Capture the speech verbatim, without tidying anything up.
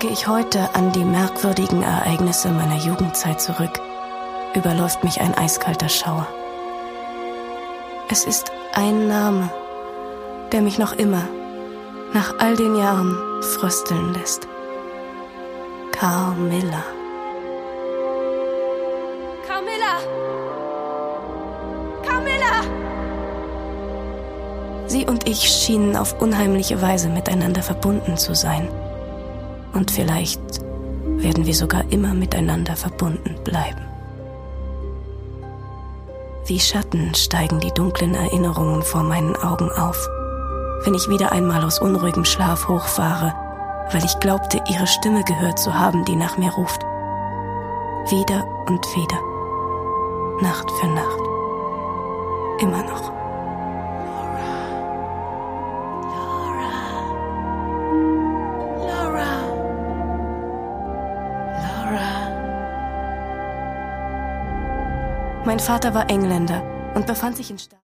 Denke ich heute an die merkwürdigen Ereignisse meiner Jugendzeit zurück, überläuft mich ein eiskalter Schauer. Es ist ein Name, der mich noch immer, nach all den Jahren, frösteln lässt. Carmilla. Carmilla! Carmilla! Sie und ich schienen auf unheimliche Weise miteinander verbunden zu sein. Und vielleicht werden wir sogar immer miteinander verbunden bleiben. Wie Schatten steigen die dunklen Erinnerungen vor meinen Augen auf, wenn ich wieder einmal aus unruhigem Schlaf hochfahre, weil ich glaubte, ihre Stimme gehört zu haben, die nach mir ruft. Wieder und wieder. Nacht für Nacht. Immer noch. Mein Vater war Engländer und befand sich in Sta-